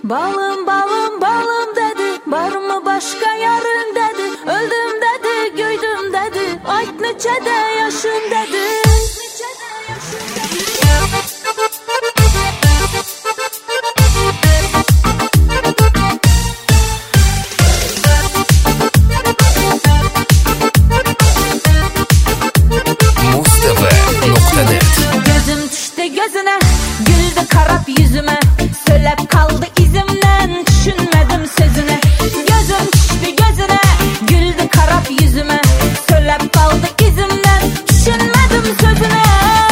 Balım balım balım dedi, var mı başka yarın dedi. Öldüm dedi, göydüm dedi, ayt neçede yaşın dedi. Mustv.net. Gözüm düştü gözüne, güldü karap yüzüme, söylep kaldı izimden, düşünmedim sözüne. Gözüm düştü gözüne, güldü karap yüzüme, söylep kaldı izimden, düşünmedim sözüne.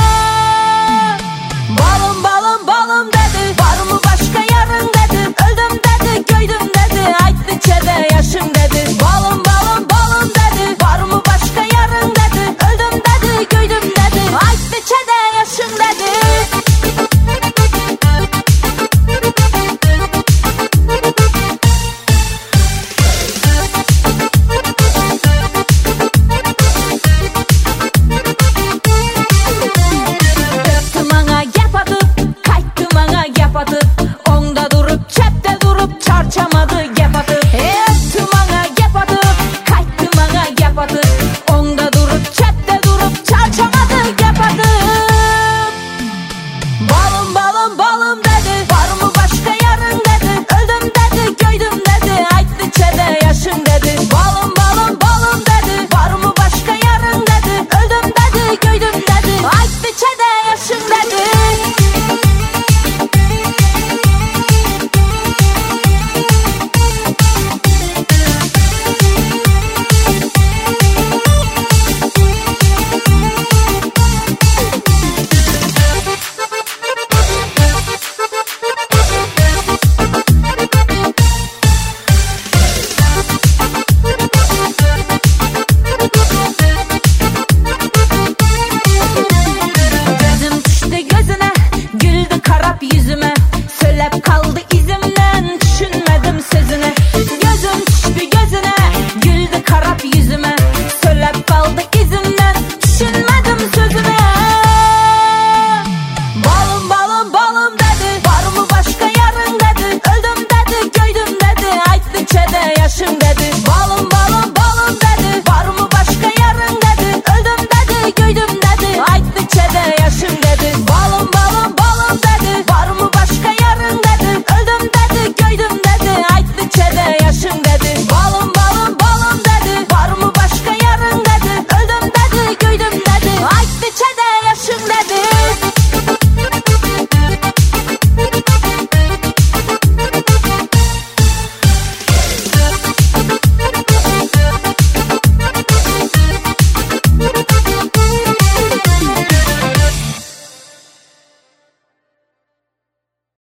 Balım balım balım dedi, var mı başka yarın dedi. Öldüm dedi, göydüm dedi, ayt neçede yaşım dedi. Balım balım balım dedi, var mı başka yarın dedi. Öldüm dedi, göydüm dedi, ayt neçede yaşım dedi. Onda durup çepte durup çarçamadı gep atıp. Öptü bana gep atıp, kayttı bana gep atıp. Onda durup çepte durup çarçamadı gep atıp. Balım balım balım